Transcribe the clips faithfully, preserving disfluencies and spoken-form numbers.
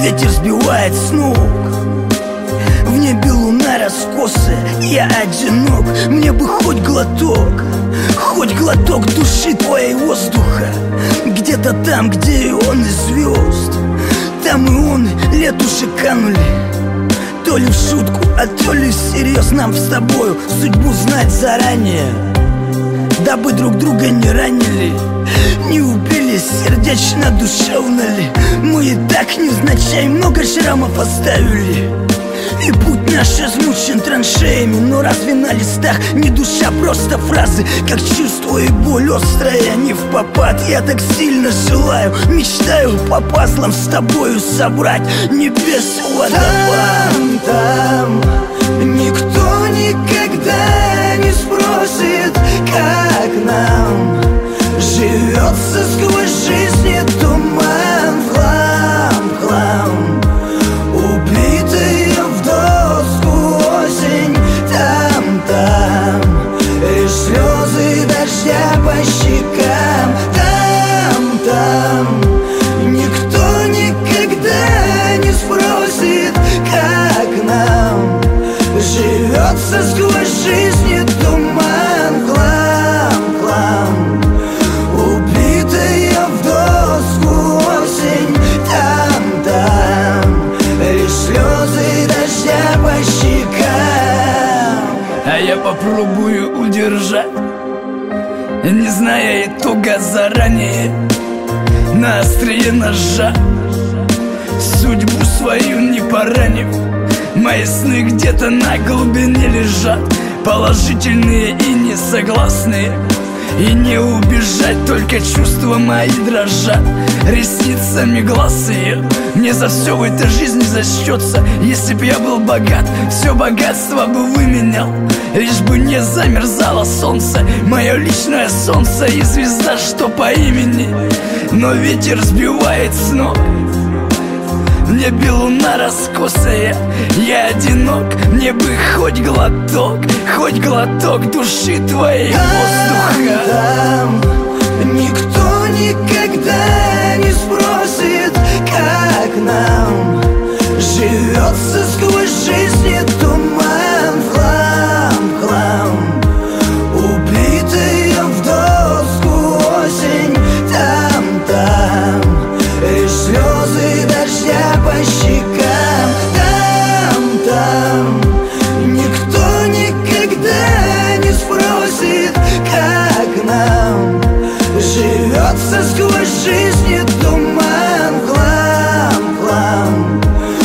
ветер сбивает с ног. В небе луна раскосая, я одинок. Мне бы хоть глоток, хоть глоток души твоей воздуха. Где-то там, где и он, и звезд. Там и он, и лет уже канули. То ли в шутку, а то ли всерьез. Нам с тобою судьбу знать заранее, дабы друг друга не ранили, не убили сердечно, душевно ли. Мы и так невзначай много шрамов оставили, и путь наш измучен траншеями. Но разве на листах не душа, просто фразы, как чувство и боль острая, не впопад. Я так сильно желаю, мечтаю по пазлам с тобою собрать небес водопад. Там, там никто никогда не спросит, как нам живется сквозь жизни туман. В хлам, в хлам, убитые в доску осень. Там, там лишь слезы дождя по щекам. Там, там никто никогда не спросит, как нам живется сквозь жизни туман. Хлам, хлам, убитая в доску осень. Там, там лишь слезы дождя по щекам. А я попробую удержать, не зная итога заранее, на острие ножа, судьбу свою не поранив. Мои сны где-то на глубине лежат, положительные и несогласные. И не убежать, только чувства мои дрожат ресницами глаз ее. Мне за все в этой жизни зачтется. Если б я был богат, все богатство бы выменял, лишь бы не замерзало солнце, мое личное солнце и звезда, что по имени. Но ветер сбивает с ног, в небе луна раскосая, я одинок. Мне бы хоть глоток, хоть глоток души твоей воздуха. Там, там никто никогда не спросит, как нам живется сквозь жизни туман. В хлам, в хлам, убитая в доску осень. Там, там лишь слезы дождя по щекам. Там, там никто никогда не спросит, как нам живется сквозь жизни туман. Хлам, хлам,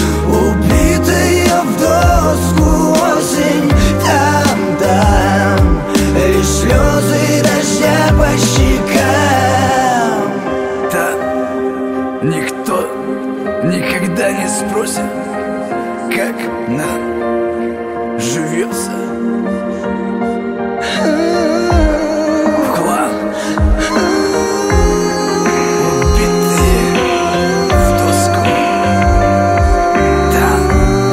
убитая в доску осень. Там, там лишь слезы дождя по щекам. Да, никто никогда не спросит, как нам живется. В хлам, убитые в доску. Там,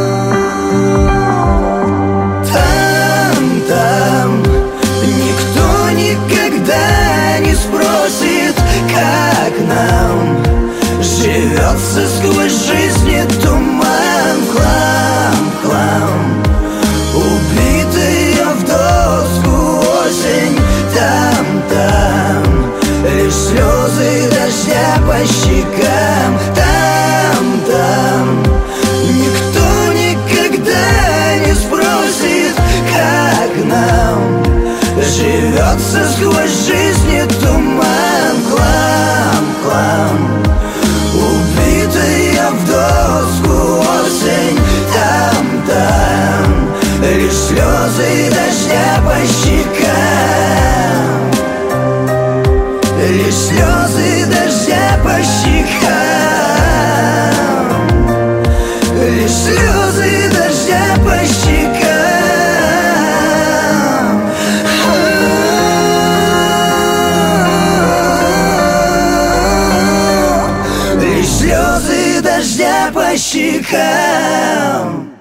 Там, там никто никогда не спросит, как нам живется сквозь жизни туман. В хлам, в хлам, убитая в доску осень. Там, там лишь слезы дождя по щекам. Там, там никто никогда не спросит, как нам живется сквозь жизни туман. Хлам, хлам, убитая в доску осень. Там, там лишь слезы дождя по щекам. Лишь слезы дождя по щекам. Лишь слезы дождя по щекам. Лишь слезы дождя по щекам.